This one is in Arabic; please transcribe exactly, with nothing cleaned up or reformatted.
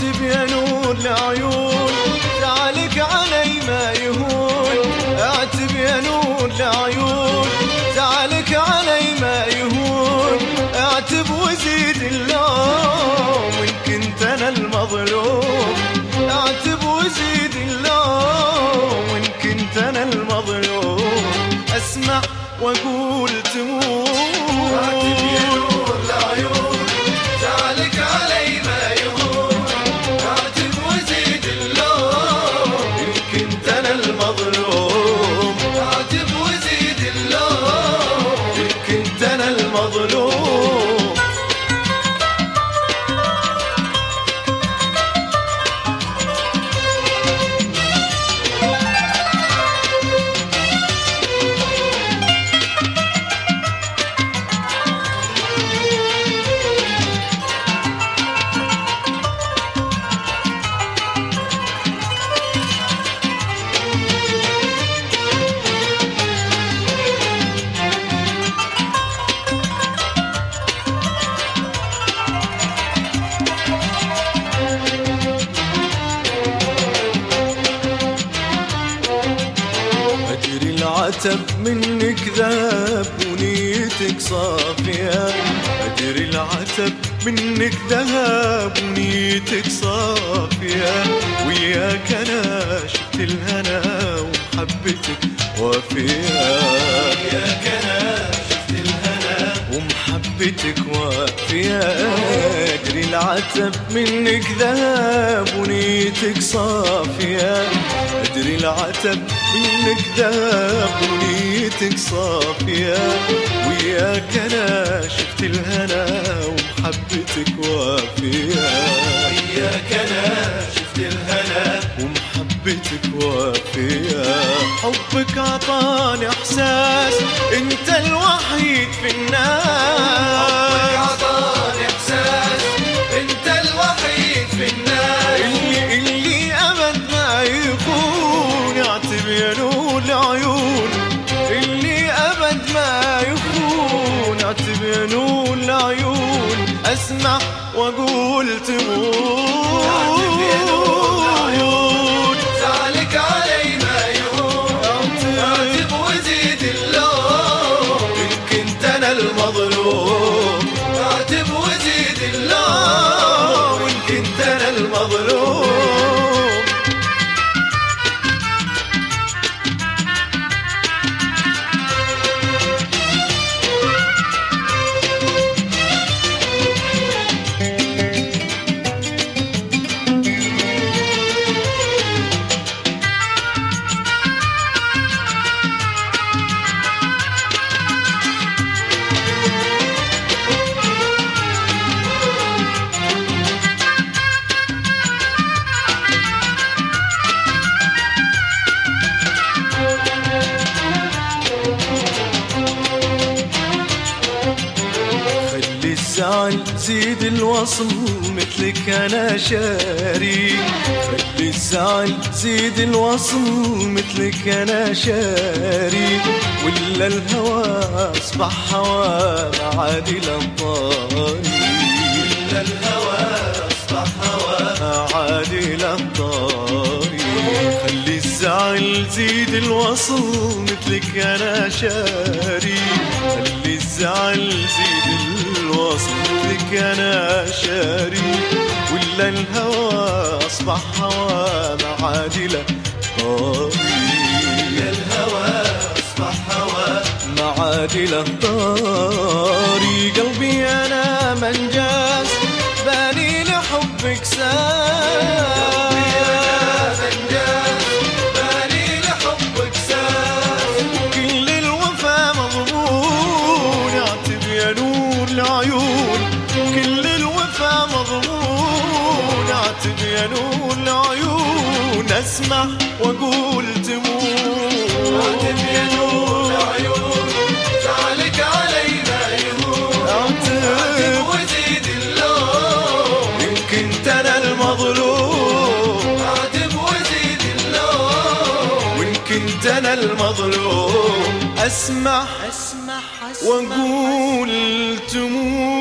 اعتب يا نور العيون زعلك علي ما يهون. اعتب يا نور العيون زعلك علي ما يهون. اعتب وزيد اللوم وان كنت انا المظلوم. اعتب وزيد اللوم وان كنت انا المظلوم. اسمع واقول تموت. اعتب يا نور العيون زعلك علي ما يهون. اعتب وزيد اللوم ان كنت انا المظلوم. اعتب وزيد اللوم ان كنت انا المظلوم. العتب منك ذاب ونيتك صافية. أدري العتب منك ذهب ونيتك صافية. وياك أنا شفت الهنا ومحبتك وافية. وياك انا شفت الهنا ومحبتك وافية. أدري العتب منك ذهب ونيتك صافية. أدري العتب منك ذهب ونيتك صافية. وياك أنا شفت الهنا ومحبتك وافية. وياك انا شفت الهنا ومحبتك وافية. حبك عطاني إحساس أنت الوحيد في الناس. حبك عطاني احساس انت الوحيد في الناس. اللي اللي أبد ما يكون. اعتب يا نور العيون اللي أبد ما يكون. اعتب يا نور العيون أسمع وأقول تموت. اعتب يا نور العيون زعلك علي ما يهون. اعتب وزيد اللوم إن كنت أنا المظلوم. اعتب وزيد اللوم وإن كنت أنا المظلوم. الزعل زيد الوصل مثلك أنا شاري. خلي الزعل زيد الوصل مثلك أنا شاري. ولا الهوى أصبح هوى عادي للطاري. ولا الهوى اصبح هوى عادي للطاري. خلي الزعل زيد الوصل مثلك أنا شاري. خلي الزعل زيد الوصل مثلك أنا شاري. ولا الهوى أصبح هوى معادلة طاري. الهوى اصبح هوى معادلة طاري. قلبي أنا منجاز باني لحبك ساس. كل الوفا مضمون. اعتب يا نور العيون كل الوفا مضمون. اعتب يا نور العيون اسمع واقول تموت. اعتب يا نور العيون زعلك علي ما يهون. اعتب وزيد اللوم ان كنت انا المظلوم. اعتب وزيد اللوم وان كنت انا المظلوم. اسمع واقول تموت.